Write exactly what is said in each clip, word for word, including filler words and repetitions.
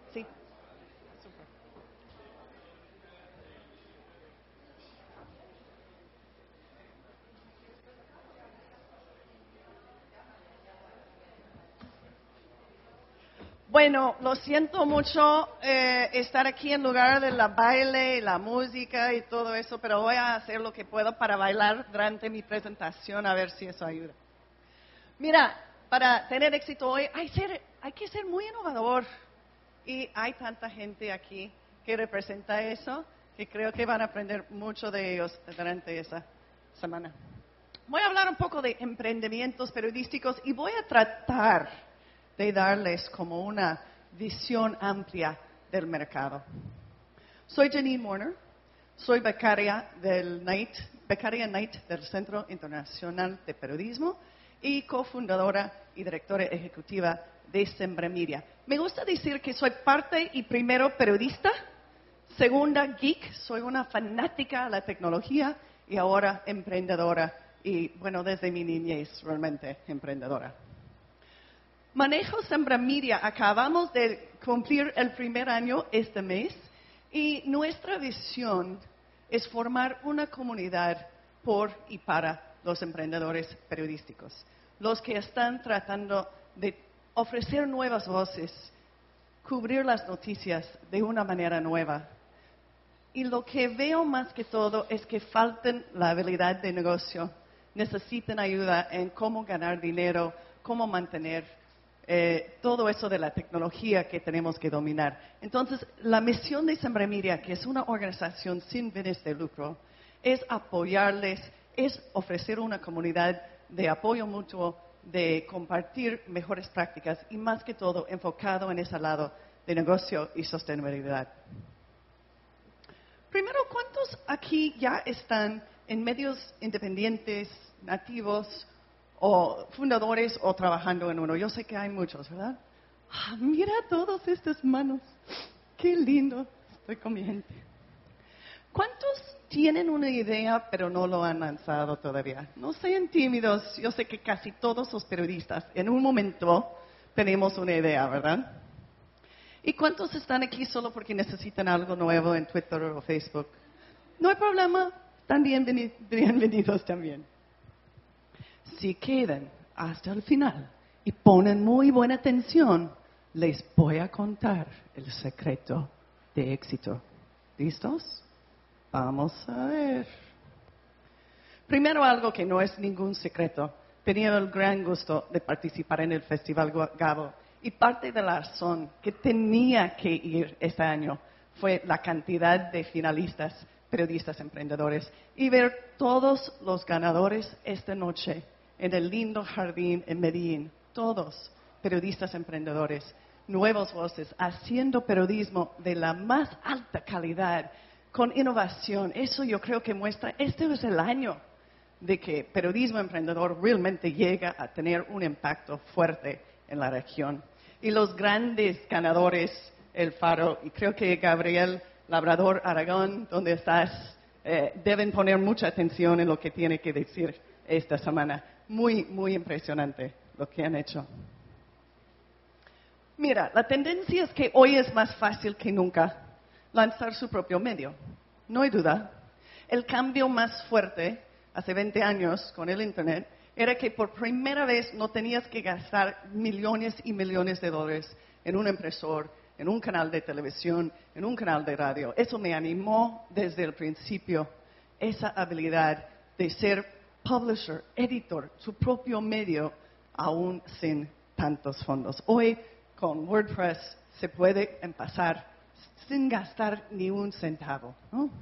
Sí. Súper. Bueno, lo siento mucho eh, estar aquí en lugar de la baile y la música y todo eso, pero voy a hacer lo que puedo para bailar durante mi presentación a ver si eso ayuda. Mira, para tener éxito hoy hay, ser- hay que ser muy innovador y hay tanta gente aquí que representa eso que creo que van a aprender mucho de ellos durante esa semana. Voy a hablar un poco de emprendimientos periodísticos y voy a tratar de darles como una visión amplia del mercado. Soy Janine Warner, soy becaria del NIGHT, becaria NIGHT del Centro Internacional de Periodismo y cofundadora y directora ejecutiva de Sembramedia. Me gusta decir que soy parte y primero periodista, segunda geek, soy una fanática de la tecnología y ahora emprendedora y, bueno, desde mi niñez realmente emprendedora. Manejo Sembramedia, acabamos de cumplir el primer año este mes y nuestra visión es formar una comunidad por y para los emprendedores periodísticos, los que están tratando de ofrecer nuevas voces, cubrir las noticias de una manera nueva. Y lo que veo más que todo es que faltan la habilidad de negocio, necesitan ayuda en cómo ganar dinero, cómo mantener Eh, todo eso de la tecnología que tenemos que dominar. Entonces, la misión de Sembramedia, que es una organización sin fines de lucro, es apoyarles, es ofrecer una comunidad de apoyo mutuo, de compartir mejores prácticas y más que todo enfocado en ese lado de negocio y sostenibilidad. Primero, ¿cuántos aquí ya están en medios independientes, nativos, o fundadores o trabajando en uno? Yo sé que hay muchos, ¿verdad? Ah, mira todas estas manos. Qué lindo. Estoy con mi gente. ¿Cuántos tienen una idea pero no lo han lanzado todavía? No sean tímidos. Yo sé que casi todos los periodistas en un momento tenemos una idea, ¿verdad? ¿Y cuántos están aquí solo porque necesitan algo nuevo en Twitter o Facebook? No hay problema. Están bienveni- bienvenidos también. Si quedan hasta el final y ponen muy buena atención, les voy a contar el secreto de éxito. ¿Listos? Vamos a ver. Primero, algo que no es ningún secreto. Tenía el gran gusto de participar en el Festival Gabo y parte de la razón que tenía que ir este año fue la cantidad de finalistas, periodistas, emprendedores y ver todos los ganadores esta noche en el lindo jardín en Medellín, todos periodistas emprendedores, nuevas voces, haciendo periodismo de la más alta calidad, con innovación. Eso yo creo que muestra, este es el año de que periodismo emprendedor realmente llega a tener un impacto fuerte en la región. Y los grandes ganadores, El Faro, y creo que Gabriel Labrador Aragón, donde estás, eh, deben poner mucha atención en lo que tiene que decir esta semana. Muy, muy impresionante lo que han hecho. Mira, la tendencia es que hoy es más fácil que nunca lanzar su propio medio. No hay duda. El cambio más fuerte, hace veinte años, con el Internet, era que por primera vez no tenías que gastar millones y millones de dólares en un impresor, en un canal de televisión, en un canal de radio. Eso me animó desde el principio, esa habilidad de ser publisher, editor, su propio medio, aún sin tantos fondos. Hoy, con WordPress, se puede empezar sin gastar ni un centavo, ¿no?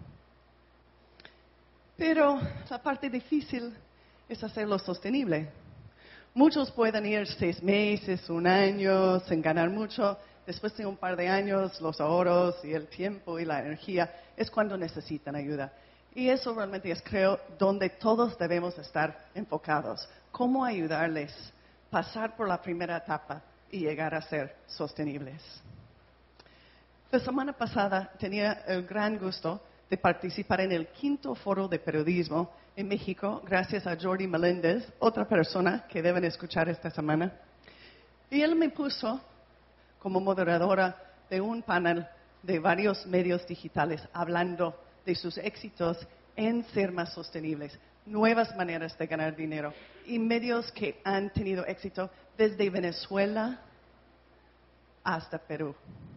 Pero la parte difícil es hacerlo sostenible. Muchos pueden ir seis meses, un año, sin ganar mucho. Después de un par de años, los ahorros y el tiempo y la energía es cuando necesitan ayuda. Y eso realmente es, creo, donde todos debemos estar enfocados. Cómo ayudarles a pasar por la primera etapa y llegar a ser sostenibles. La semana pasada tenía el gran gusto de participar en el quinto foro de periodismo en México, gracias a Jordi Meléndez, otra persona que deben escuchar esta semana. Y él me puso como moderadora de un panel de varios medios digitales hablando de sus éxitos en ser más sostenibles, nuevas maneras de ganar dinero y medios que han tenido éxito desde Venezuela hasta Perú.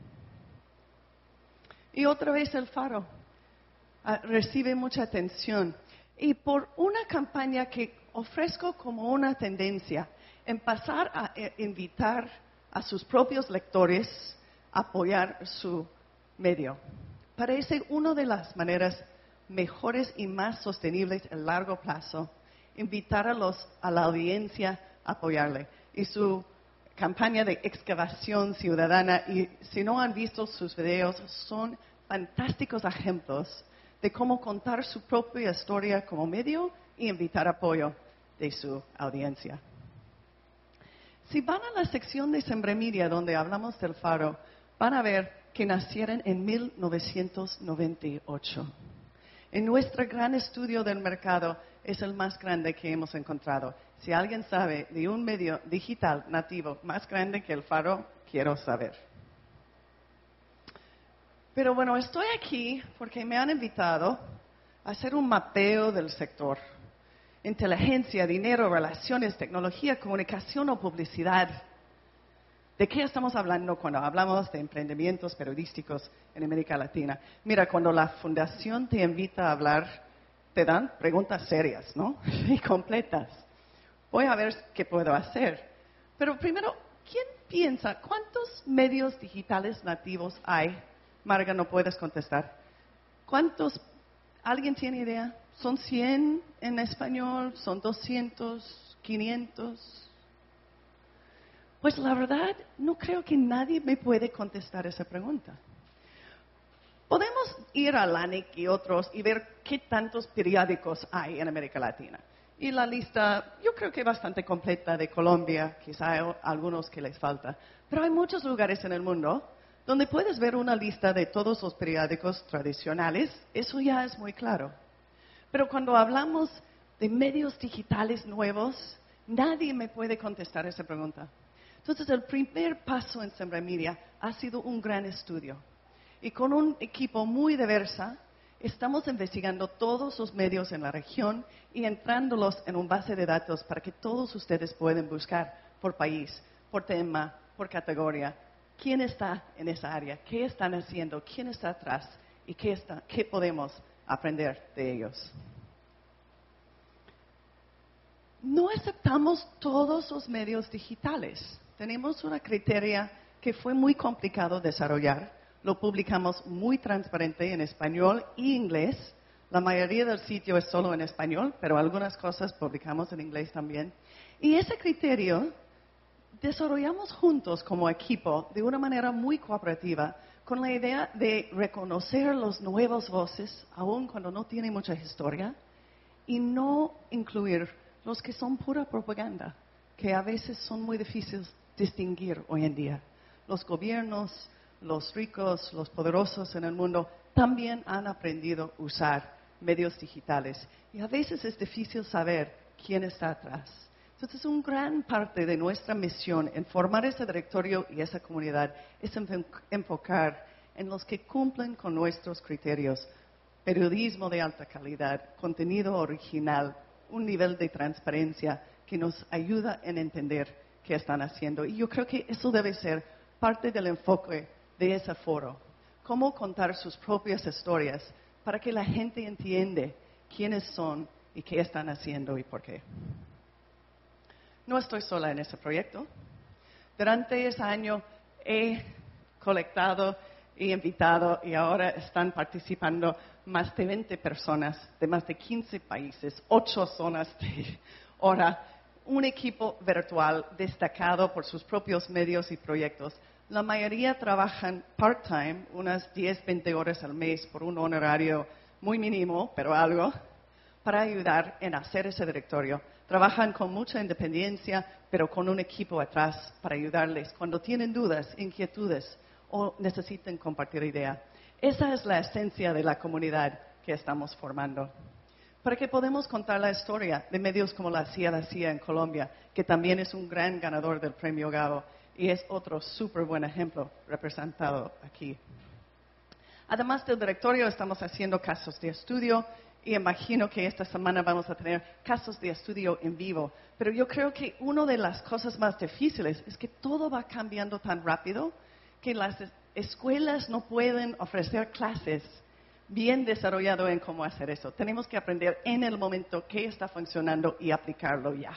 Y otra vez el Faro uh, recibe mucha atención. Y por una campaña que ofrezco como una tendencia, en pasar a eh, invitar a sus propios lectores a apoyar su medio. Parece una de las maneras mejores y más sostenibles a largo plazo, invitar a, los, a la audiencia a apoyarle. Y su campaña de excavación ciudadana, y si no han visto sus videos, son fantásticos ejemplos de cómo contar su propia historia como medio y invitar apoyo de su audiencia. Si van a la sección de Sembremidia donde hablamos del Faro, van a ver que nacieron en mil novecientos noventa y ocho. En nuestro gran estudio del mercado es el más grande que hemos encontrado. Si alguien sabe de un medio digital nativo más grande que el Faro, quiero saber. Pero bueno, estoy aquí porque me han invitado a hacer un mapeo del sector. Inteligencia, dinero, relaciones, tecnología, comunicación o publicidad. ¿De qué estamos hablando cuando hablamos de emprendimientos periodísticos en América Latina? Mira, cuando la fundación te invita a hablar, te dan preguntas serias, ¿no? Y completas. Voy a ver qué puedo hacer. Pero primero, ¿quién piensa cuántos medios digitales nativos hay? Marga, no puedes contestar. ¿Cuántos? ¿Alguien tiene idea? ¿Son cien en español? ¿Son doscientos? ¿quinientos? Pues la verdad, no creo que nadie me puede contestar esa pregunta. Podemos ir a LANIC y otros y ver qué tantos periódicos hay en América Latina. Y la lista, yo creo que es bastante completa de Colombia, quizá hay algunos que les falta. Pero hay muchos lugares en el mundo donde puedes ver una lista de todos los periódicos tradicionales. Eso ya es muy claro. Pero cuando hablamos de medios digitales nuevos, nadie me puede contestar esa pregunta. Entonces, el primer paso en Sembremidia ha sido un gran estudio. Y con un equipo muy diverso, estamos investigando todos los medios en la región y entrándolos en un base de datos para que todos ustedes puedan buscar por país, por tema, por categoría, quién está en esa área, qué están haciendo, quién está atrás y qué, está, qué podemos aprender de ellos. No aceptamos todos los medios digitales. Tenemos una criteria que fue muy complicado desarrollar. Lo publicamos muy transparente en español y inglés. La mayoría del sitio es solo en español, pero algunas cosas publicamos en inglés también. Y ese criterio desarrollamos juntos como equipo de una manera muy cooperativa, con la idea de reconocer los nuevos voces, aun cuando no tienen mucha historia, y no incluir los que son pura propaganda, que a veces son muy difíciles distinguir hoy en día. Los gobiernos, los ricos, los poderosos en el mundo también han aprendido a usar medios digitales y a veces es difícil saber quién está atrás. Entonces, una gran parte de nuestra misión en formar ese directorio y esa comunidad es enfocar en los que cumplen con nuestros criterios. Periodismo de alta calidad, contenido original, un nivel de transparencia que nos ayuda en entender qué están haciendo. Y yo creo que eso debe ser parte del enfoque de ese foro. Cómo contar sus propias historias para que la gente entienda quiénes son y qué están haciendo y por qué. No estoy sola en ese proyecto. Durante ese año he colectado y invitado y ahora están participando más de veinte personas de más de quince países, ocho zonas de hora, un equipo virtual destacado por sus propios medios y proyectos. La mayoría trabajan part-time, unas diez, veinte horas al mes por un honorario muy mínimo, pero algo, para ayudar en hacer ese directorio. Trabajan con mucha independencia, pero con un equipo atrás para ayudarles cuando tienen dudas, inquietudes o necesitan compartir ideas. Esa es la esencia de la comunidad que estamos formando. Para que podamos contar la historia de medios como La Cia La Cia en Colombia, que también es un gran ganador del Premio Gabo, y es otro súper buen ejemplo representado aquí. Además del directorio, estamos haciendo casos de estudio y imagino que esta semana vamos a tener casos de estudio en vivo. Pero yo creo que una de las cosas más difíciles es que todo va cambiando tan rápido que las escuelas no pueden ofrecer clases bien desarrollado en cómo hacer eso. Tenemos que aprender en el momento qué está funcionando y aplicarlo ya.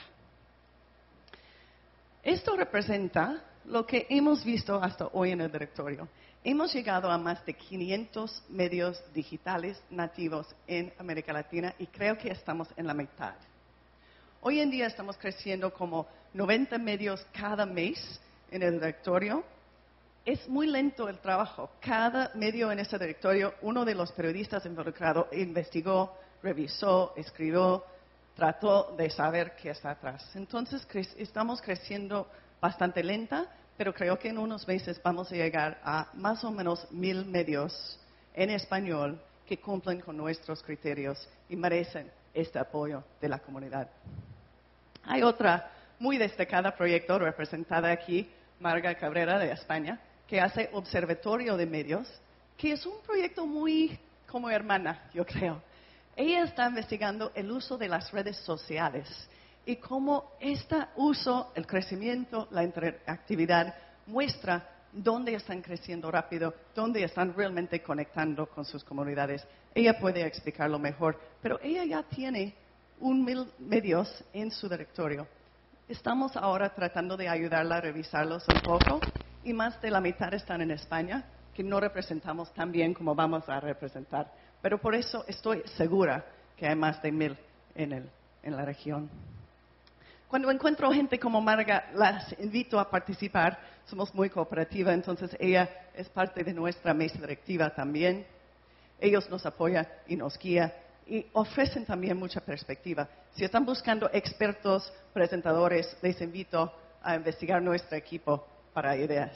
Esto representa lo que hemos visto hasta hoy en el directorio. Hemos llegado a más de quinientos medios digitales nativos en América Latina y creo que estamos en la mitad. Hoy en día estamos creciendo como noventa medios cada mes en el directorio. Es muy lento el trabajo. Cada medio en ese directorio, uno de los periodistas involucrados investigó, revisó, escribió, trató de saber qué está atrás. Entonces, cre- estamos creciendo bastante lenta, pero creo que en unos meses vamos a llegar a más o menos mil medios en español que cumplen con nuestros criterios y merecen este apoyo de la comunidad. Hay otra muy destacada proyecto representada aquí, Marga Cabrera de España, que hace Observatorio de Medios, que es un proyecto muy como hermana, yo creo. Ella está investigando el uso de las redes sociales y cómo este uso, el crecimiento, la interactividad muestra dónde están creciendo rápido, dónde están realmente conectando con sus comunidades. Ella puede explicarlo mejor, pero ella ya tiene un mil medios en su directorio. Estamos ahora tratando de ayudarla a revisarlos un poco y más de la mitad están en España, que no representamos tan bien como vamos a representar. Pero por eso estoy segura que hay más de mil en, el, en la región. Cuando encuentro gente como Marga, las invito a participar. Somos muy cooperativa, entonces ella es parte de nuestra mesa directiva también. Ellos nos apoyan y nos guían y ofrecen también mucha perspectiva. Si están buscando expertos, presentadores, les invito a investigar nuestro equipo para ideas.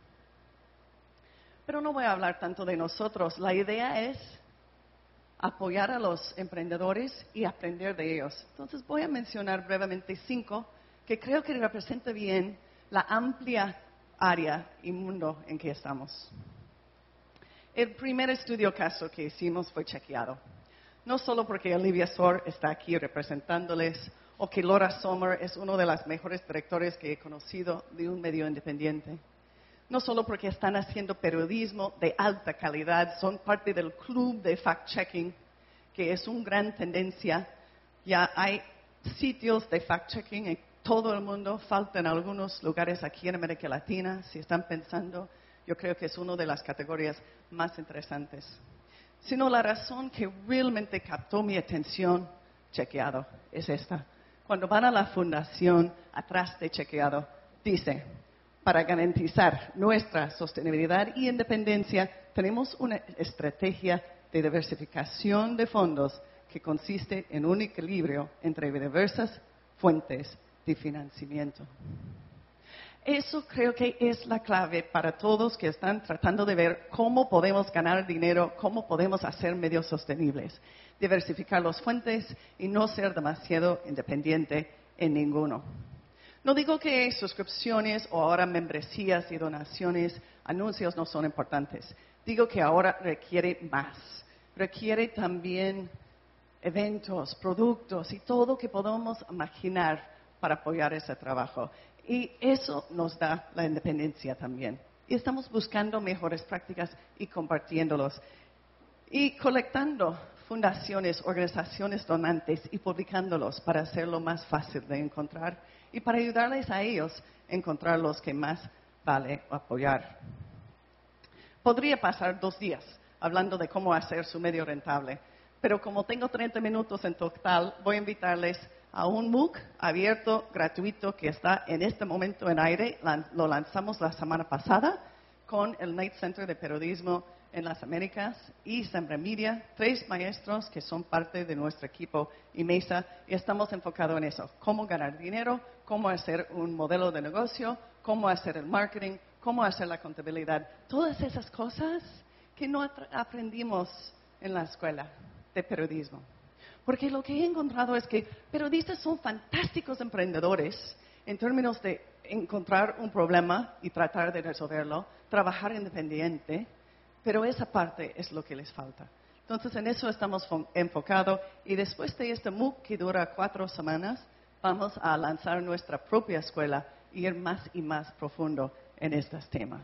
Pero no voy a hablar tanto de nosotros. La idea es apoyar a los emprendedores y aprender de ellos. Entonces voy a mencionar brevemente cinco que creo que representan bien la amplia área y mundo en que estamos. El primer estudio caso que hicimos fue chequeado. No solo porque Olivia Sor está aquí representándoles o que Laura Sommer es uno de los mejores directores que he conocido de un medio independiente. No solo porque están haciendo periodismo de alta calidad, son parte del club de fact-checking, que es una gran tendencia. Ya hay sitios de fact-checking en todo el mundo, faltan algunos lugares aquí en América Latina, si están pensando. Yo creo que es una de las categorías más interesantes. Sino la razón que realmente captó mi atención, chequeado, es esta. Cuando van a la fundación, atrás de chequeado, dice, para garantizar nuestra sostenibilidad y independencia, tenemos una estrategia de diversificación de fondos que consiste en un equilibrio entre diversas fuentes de financiamiento. Eso creo que es la clave para todos que están tratando de ver cómo podemos ganar dinero, cómo podemos hacer medios sostenibles. Diversificar las fuentes y no ser demasiado independiente en ninguno. No digo que suscripciones o ahora membresías y donaciones, anuncios no son importantes. Digo que ahora requiere más. Requiere también eventos, productos y todo que podamos imaginar para apoyar ese trabajo. Y eso nos da la independencia también. Y estamos buscando mejores prácticas y compartiéndolos. Y colectando fundaciones, organizaciones donantes y publicándolos para hacerlo más fácil de encontrar y para ayudarles a ellos a encontrar los que más vale apoyar. Podría pasar dos días hablando de cómo hacer su medio rentable, pero como tengo treinta minutos en total, voy a invitarles a un MOOC abierto, gratuito, que está en este momento en aire. Lo lanzamos la semana pasada con el Knight Center de Periodismo en las Américas y Sembra Media, tres maestros que son parte de nuestro equipo y mesa, y estamos enfocados en eso, cómo ganar dinero, cómo hacer un modelo de negocio, cómo hacer el marketing, cómo hacer la contabilidad, todas esas cosas que no aprendimos en la escuela de periodismo. Porque lo que he encontrado es que periodistas son fantásticos emprendedores en términos de encontrar un problema y tratar de resolverlo, trabajar independiente, pero esa parte es lo que les falta. Entonces, en eso estamos enfocados y después de este MOOC que dura cuatro semanas, vamos a lanzar nuestra propia escuela y ir más y más profundo en estos temas.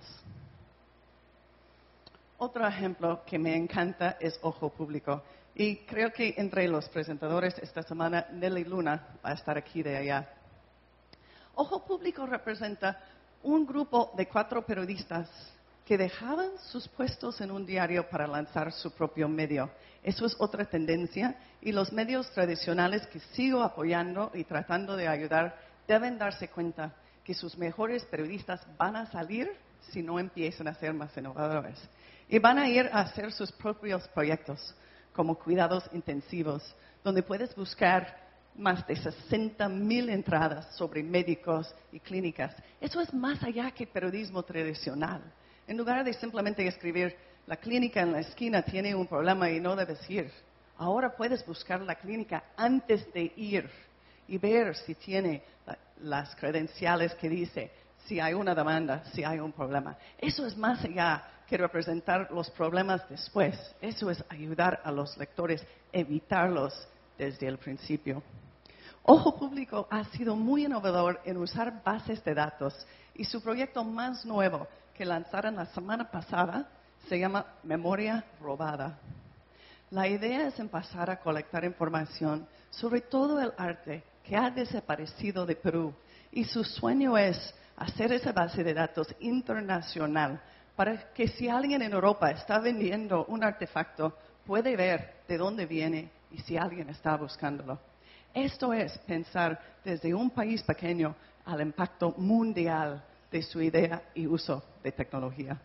Otro ejemplo que me encanta es Ojo Público. Y creo que entre los presentadores esta semana, Nelly Luna va a estar aquí de allá. Ojo Público representa un grupo de cuatro periodistas que dejaban sus puestos en un diario para lanzar su propio medio. Eso es otra tendencia y los medios tradicionales que sigo apoyando y tratando de ayudar deben darse cuenta que sus mejores periodistas van a salir si no empiezan a ser más innovadores. Y van a ir a hacer sus propios proyectos, como cuidados intensivos, donde puedes buscar más de sesenta mil entradas sobre médicos y clínicas. Eso es más allá que el periodismo tradicional. En lugar de simplemente escribir, la clínica en la esquina tiene un problema y no debes ir, ahora puedes buscar la clínica antes de ir y ver si tiene la, las credenciales que dice, si hay una demanda, si hay un problema. Eso es más allá que representar los problemas después. Eso es ayudar a los lectores a evitarlos desde el principio. Ojo Público ha sido muy innovador en usar bases de datos y su proyecto más nuevo que lanzaron la semana pasada se llama Memoria Robada. La idea es empezar a colectar información sobre todo el arte que ha desaparecido de Perú y su sueño es hacer esa base de datos internacional para que si alguien en Europa está vendiendo un artefacto, puede ver de dónde viene y si alguien está buscándolo. Esto es pensar desde un país pequeño al impacto mundial de su idea y uso de tecnología.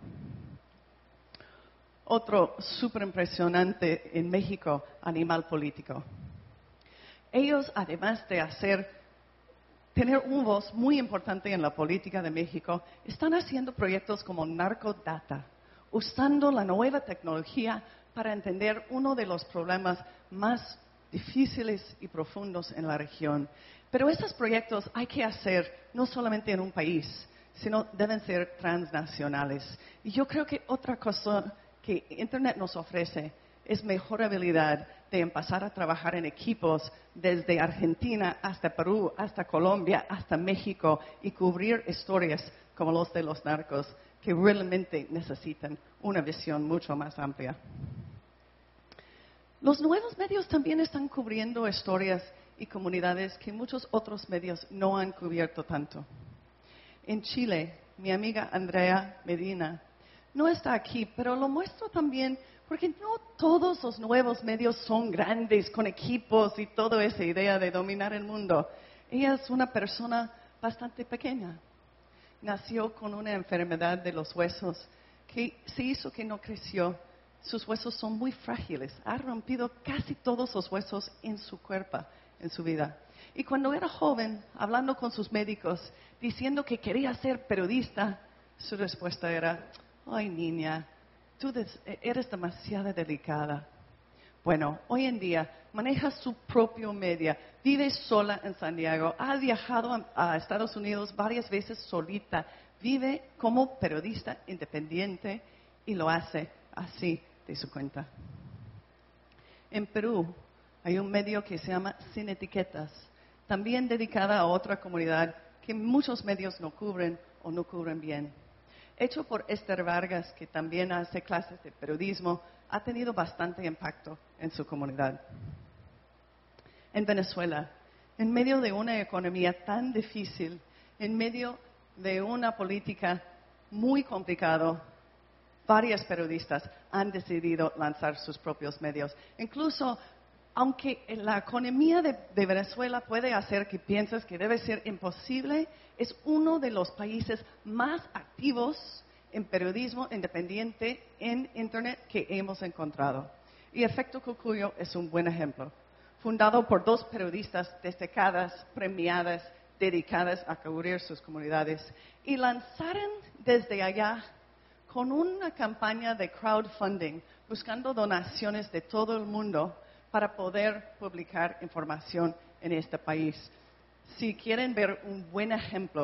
Otro súper impresionante en México, Animal Político. Ellos, además de hacer tener una voz muy importante en la política de México, están haciendo proyectos como Narcodata, usando la nueva tecnología para entender uno de los problemas más difíciles y profundos en la región. Pero esos proyectos hay que hacer no solamente en un país, sino deben ser transnacionales. Y yo creo que otra cosa que Internet nos ofrece es mejor habilidad de empezar a trabajar en equipos desde Argentina hasta Perú, hasta Colombia, hasta México y cubrir historias como los de los narcos que realmente necesitan una visión mucho más amplia. Los nuevos medios también están cubriendo historias y comunidades que muchos otros medios no han cubierto tanto. En Chile, mi amiga Andrea Medina no está aquí, pero lo muestro también porque no todos los nuevos medios son grandes, con equipos y toda esa idea de dominar el mundo. Ella es una persona bastante pequeña. Nació con una enfermedad de los huesos que se hizo que no creció. Sus huesos son muy frágiles. Ha rompido casi todos los huesos en su cuerpo, en su vida. Y cuando era joven, hablando con sus médicos, diciendo que quería ser periodista, su respuesta era, ay niña, tú eres demasiado delicada. Bueno, hoy en día maneja su propio medio, vive sola en San Diego, ha viajado a, a Estados Unidos varias veces solita, vive como periodista independiente y lo hace así de su cuenta. En Perú hay un medio que se llama Sin Etiquetas, también dedicada a otra comunidad que muchos medios no cubren o no cubren bien. Hecho por Esther Vargas, que también hace clases de periodismo, ha tenido bastante impacto en su comunidad. En Venezuela, en medio de una economía tan difícil, en medio de una política muy complicada, varios periodistas han decidido lanzar sus propios medios. Incluso, aunque la economía de, de Venezuela puede hacer que pienses que debe ser imposible, es uno de los países más activos en periodismo independiente en Internet que hemos encontrado. Y Efecto Cocuyo es un buen ejemplo. Fundado por dos periodistas destacadas, premiadas, dedicadas a cubrir sus comunidades. Y lanzaron desde allá con una campaña de crowdfunding, buscando donaciones de todo el mundo para poder publicar información en este país. Si quieren ver un buen ejemplo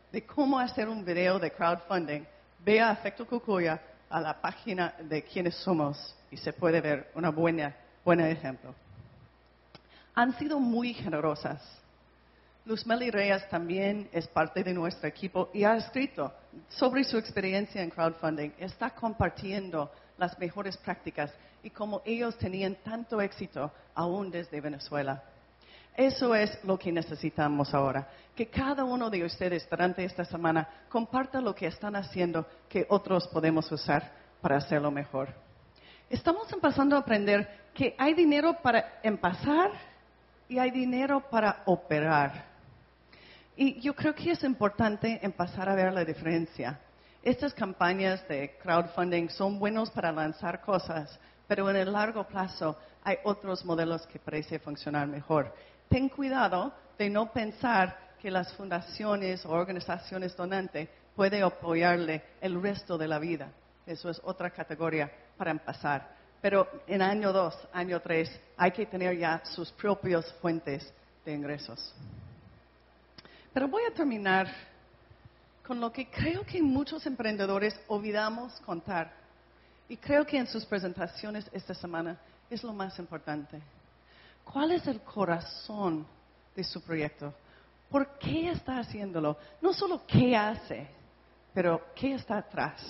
de cómo hacer un video de crowdfunding, vea Efecto Cucuya a la página de quiénes somos y se puede ver un buena, buen ejemplo. Han sido muy generosas. Luz Meli Reyes también es parte de nuestro equipo y ha escrito sobre su experiencia en crowdfunding. Está compartiendo las mejores prácticas y cómo ellos tenían tanto éxito aún desde Venezuela. Eso es lo que necesitamos ahora. Que cada uno de ustedes durante esta semana comparta lo que están haciendo que otros podemos usar para hacerlo mejor. Estamos empezando a aprender que hay dinero para empezar y hay dinero para operar. Y yo creo que es importante empezar a ver la diferencia. Estas campañas de crowdfunding son buenos para lanzar cosas, pero en el largo plazo hay otros modelos que parecen funcionar mejor. Ten cuidado de no pensar que las fundaciones o organizaciones donantes pueden apoyarle el resto de la vida. Eso es otra categoría para empezar. Pero en año dos, año tres, hay que tener ya sus propias fuentes de ingresos. Pero voy a terminar con lo que creo que muchos emprendedores olvidamos contar. Y creo que en sus presentaciones esta semana es lo más importante. ¿Cuál es el corazón de su proyecto? ¿Por qué está haciéndolo? No solo qué hace, pero qué está atrás.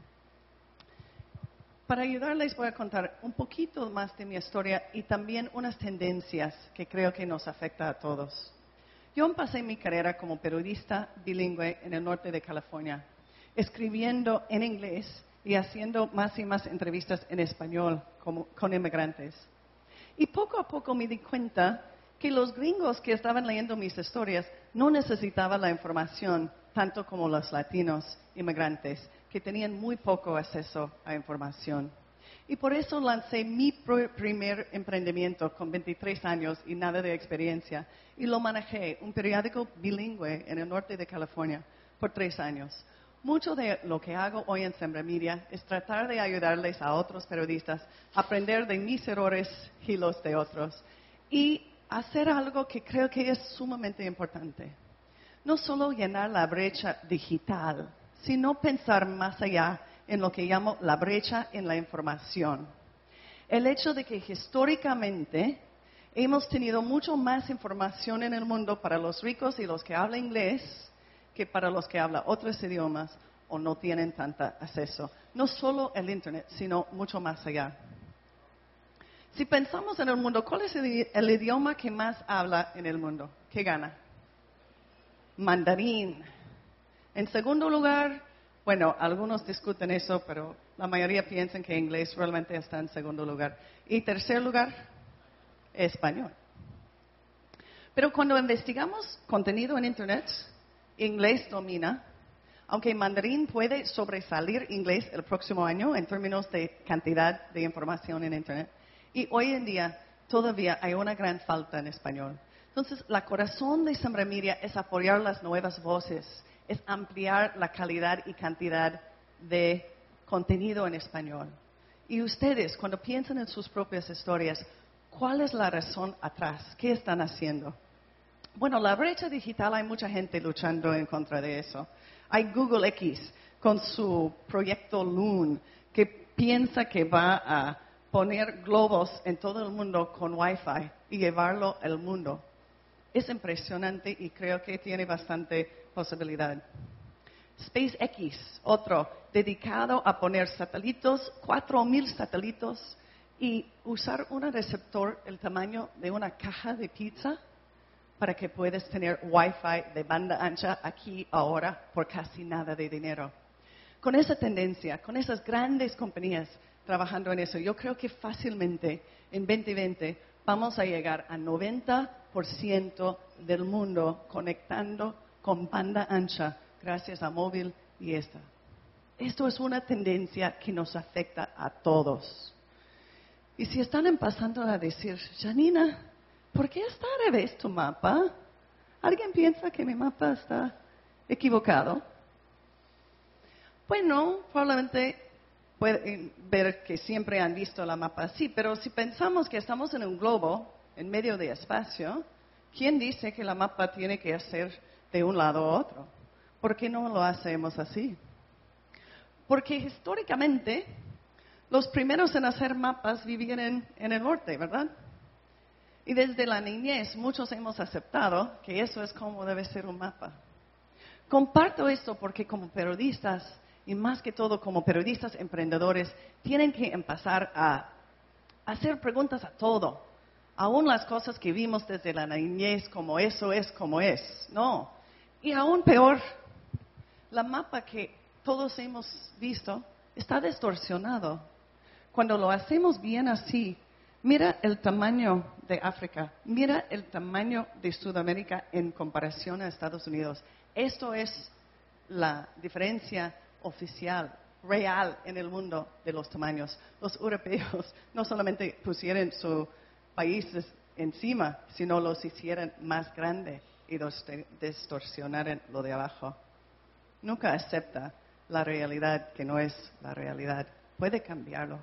Para ayudarles voy a contar un poquito más de mi historia y también unas tendencias que creo que nos afectan a todos. Yo empecé mi carrera como periodista bilingüe en el norte de California, escribiendo en inglés y haciendo más y más entrevistas en español como, con inmigrantes. Y poco a poco me di cuenta que los gringos que estaban leyendo mis historias no necesitaban la información tanto como los latinos inmigrantes, que tenían muy poco acceso a información. Y por eso lancé mi primer emprendimiento con veintitrés años y nada de experiencia. Y lo manejé, un periódico bilingüe en el norte de California, por tres años. Mucho de lo que hago hoy en Sembra Media es tratar de ayudarles a otros periodistas a aprender de mis errores y los de otros. Y hacer algo que creo que es sumamente importante. No solo llenar la brecha digital, sino pensar más allá en lo que llamo la brecha en la información. El hecho de que históricamente hemos tenido mucho más información en el mundo para los ricos y los que hablan inglés que para los que hablan otros idiomas o no tienen tanto acceso. No solo el Internet, sino mucho más allá. Si pensamos en el mundo, ¿cuál es el, el idioma que más habla en el mundo? ¿Qué gana? Mandarín. En segundo lugar, bueno, algunos discuten eso, pero la mayoría piensan que inglés realmente está en segundo lugar. Y tercer lugar, español. Pero cuando investigamos contenido en Internet, inglés domina, aunque mandarín puede sobresalir inglés el próximo año en términos de cantidad de información en Internet. Y hoy en día todavía hay una gran falta en español. Entonces, la corazón de Sembra Media es apoyar las nuevas voces, es ampliar la calidad y cantidad de contenido en español. Y ustedes, cuando piensan en sus propias historias, ¿cuál es la razón atrás? ¿Qué están haciendo? Bueno, la brecha digital, hay mucha gente luchando en contra de eso. Hay Google X con su proyecto Loon, que piensa que va a poner globos en todo el mundo con Wi-Fi y llevarlo al mundo. Es impresionante y creo que tiene bastante posibilidad. SpaceX, otro, dedicado a poner satélites, cuatro mil satélites, y usar un receptor el tamaño de una caja de pizza para que puedas tener Wi-Fi de banda ancha aquí ahora por casi nada de dinero. Con esa tendencia, con esas grandes compañías trabajando en eso, yo creo que fácilmente en veinte veinte vamos a llegar a noventa por ciento del mundo conectando con banda ancha gracias a móvil y esta. Esto es una tendencia que nos afecta a todos. Y si están empezando a decir, Janina, ¿por qué está al revés tu mapa? ¿Alguien piensa que mi mapa está equivocado? Bueno, probablemente pueden ver que siempre han visto la mapa así, pero si pensamos que estamos en un globo en medio de espacio, ¿quién dice que la mapa tiene que ser de un lado a otro? ¿Por qué no lo hacemos así? Porque históricamente los primeros en hacer mapas vivían en, en el norte, ¿verdad? Y desde la niñez muchos hemos aceptado que eso es como debe ser un mapa. Comparto esto porque como periodistas, y más que todo como periodistas emprendedores, tienen que empezar a hacer preguntas a todo. Aún las cosas que vimos desde la niñez, como eso es como es. No. Y aún peor, la mapa que todos hemos visto está distorsionado. Cuando lo hacemos bien así, mira el tamaño de África, mira el tamaño de Sudamérica en comparación a Estados Unidos. Esto es la diferencia oficial, real en el mundo de los tamaños. Los europeos no solamente pusieron sus países encima, sino los hicieron más grandes y distorsionaron lo de abajo. Nunca acepta la realidad que no es la realidad. Puede cambiarlo.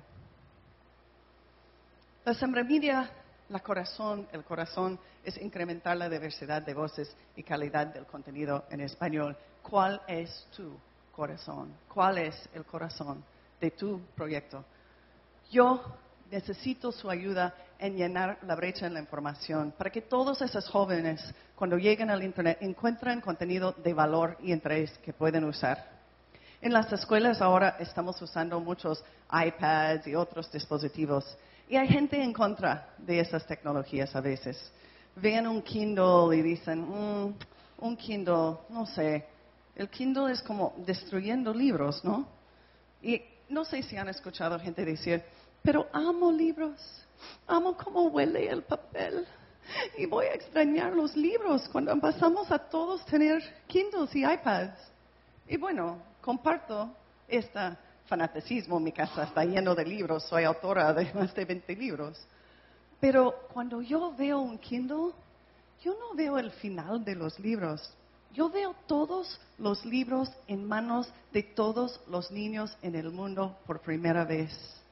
La sembramedia, la corazón, el corazón es incrementar la diversidad de voces y calidad del contenido en español. ¿Cuál es tu corazón? ¿Cuál es el corazón de tu proyecto? Yo necesito su ayuda en llenar la brecha en la información para que todos esos jóvenes, cuando lleguen al Internet, encuentren contenido de valor y interés que pueden usar. En las escuelas ahora estamos usando muchos iPads y otros dispositivos. Y hay gente en contra de esas tecnologías a veces. Ven un Kindle y dicen, mmm, un Kindle, no sé, el Kindle es como destruyendo libros, ¿no? Y no sé si han escuchado gente decir, pero amo libros, amo cómo huele el papel. Y voy a extrañar los libros cuando empezamos a todos tener Kindles y iPads. Y bueno, comparto esta fanaticismo. Mi casa está lleno de libros, soy autora de más de veinte libros. Pero cuando yo veo un Kindle, yo no veo el final de los libros. Yo veo todos los libros en manos de todos los niños en el mundo por primera vez.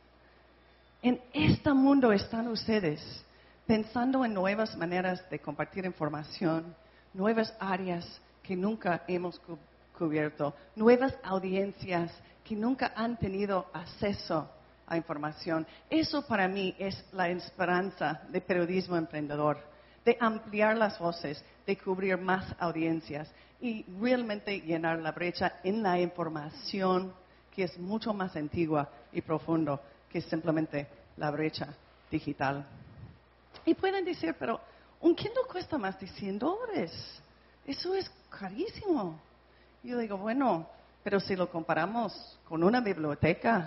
En este mundo están ustedes, pensando en nuevas maneras de compartir información, nuevas áreas que nunca hemos cu- cubierto, nuevas audiencias que nunca han tenido acceso a información. Eso para mí es la esperanza de periodismo emprendedor, de ampliar las voces, de cubrir más audiencias y realmente llenar la brecha en la información que es mucho más antigua y profundo que simplemente la brecha digital. Y pueden decir, pero un Kindle cuesta más de cien dólares. Eso es carísimo. Yo digo, bueno, pero si lo comparamos con una biblioteca,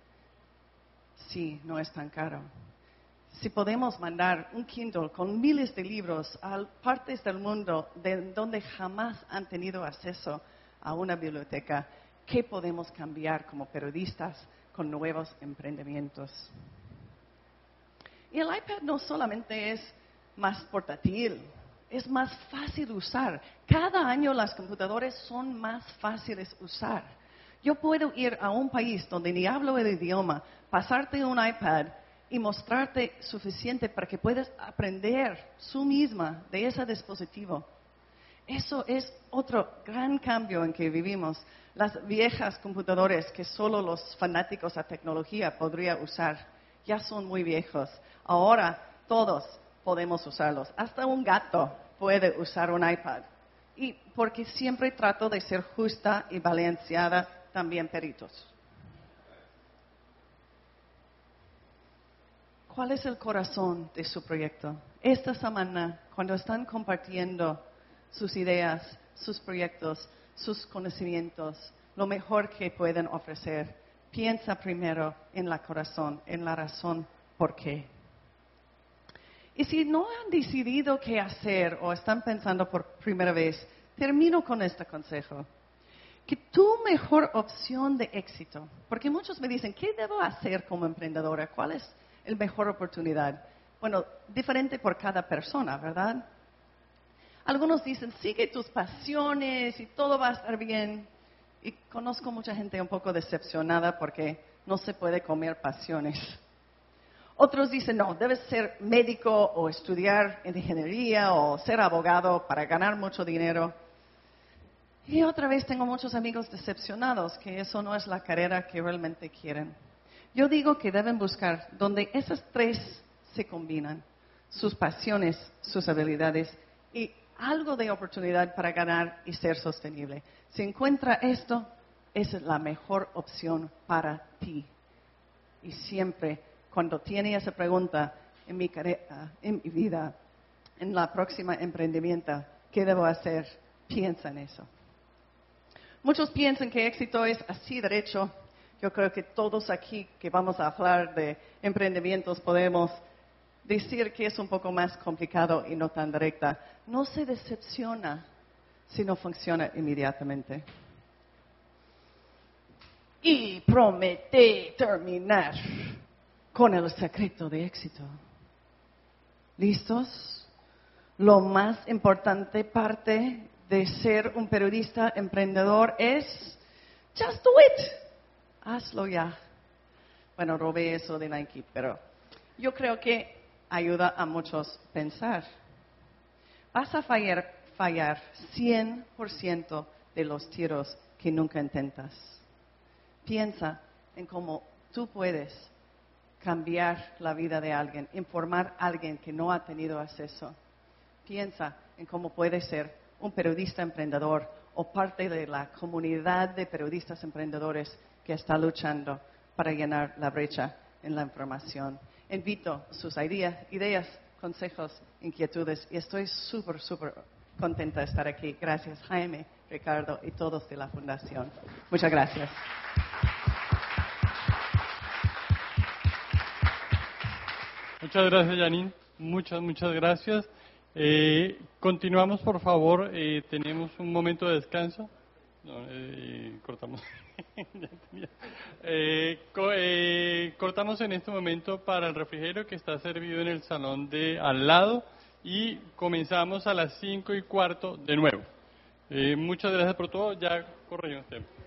sí, no es tan caro. Si podemos mandar un Kindle con miles de libros a partes del mundo de donde jamás han tenido acceso a una biblioteca, ¿qué podemos cambiar como periodistas con nuevos emprendimientos? Y el iPad no solamente es más portátil, es más fácil de usar. Cada año las computadoras son más fáciles de usar. Yo puedo ir a un país donde ni hablo el idioma, pasarte un iPad y mostrarte suficiente para que puedas aprender tú misma de ese dispositivo. Eso es otro gran cambio en que vivimos. Las viejas computadoras que solo los fanáticos a tecnología podrían usar ya son muy viejos. Ahora todos podemos usarlos. Hasta un gato puede usar un iPad. Y porque siempre trato de ser justa y balanceada, también peritos. ¿Cuál es el corazón de su proyecto? Esta semana, cuando están compartiendo sus ideas, sus proyectos, sus conocimientos, lo mejor que pueden ofrecer, piensa primero en el corazón, en la razón por qué. Y si no han decidido qué hacer o están pensando por primera vez, termino con este consejo. Que tu mejor opción de éxito, porque muchos me dicen, ¿qué debo hacer como emprendedora? ¿Cuál es la mejor oportunidad? Bueno, diferente por cada persona, ¿verdad? Algunos dicen, sigue tus pasiones y todo va a estar bien. Y conozco mucha gente un poco decepcionada porque no se puede comer pasiones. Otros dicen, no, debes ser médico o estudiar ingeniería o ser abogado para ganar mucho dinero. Y otra vez tengo muchos amigos decepcionados que eso no es la carrera que realmente quieren. Yo digo que deben buscar donde esas tres se combinan, sus pasiones, sus habilidades y algo de oportunidad para ganar y ser sostenible. Si encuentra esto, esa es la mejor opción para ti. Y siempre, cuando tiene esa pregunta en mi carrera, en mi vida, en la próxima emprendimiento, ¿qué debo hacer? Piensa en eso. Muchos piensan que éxito es así derecho. Yo creo que todos aquí que vamos a hablar de emprendimientos podemos decir que es un poco más complicado y no tan directa. No se decepciona si no funciona inmediatamente. Y prometí terminar con el secreto de éxito. ¿Listos? Lo más importante parte de ser un periodista emprendedor es just do it. Hazlo ya. Bueno, robé eso de Nike, pero yo creo que ayuda a muchos pensar. Vas a fallar, fallar cien por ciento de los tiros que nunca intentas. Piensa en cómo tú puedes cambiar la vida de alguien, informar a alguien que no ha tenido acceso. Piensa en cómo puedes ser un periodista emprendedor o parte de la comunidad de periodistas emprendedores que está luchando para llenar la brecha en la información. Invito sus ideas, ideas, consejos, inquietudes y estoy súper, súper contenta de estar aquí. Gracias, Jaime, Ricardo y todos de la Fundación. Muchas gracias. Muchas gracias, Janine. Muchas, muchas gracias. Eh, continuamos, por favor. Eh, tenemos un momento de descanso. No, eh, cortamos. eh, co eh, cortamos en este momento para el refrigerio que está servido en el salón de al lado y comenzamos a las cinco y cuarto de nuevo. Eh, muchas gracias por todo. Ya corrió usted.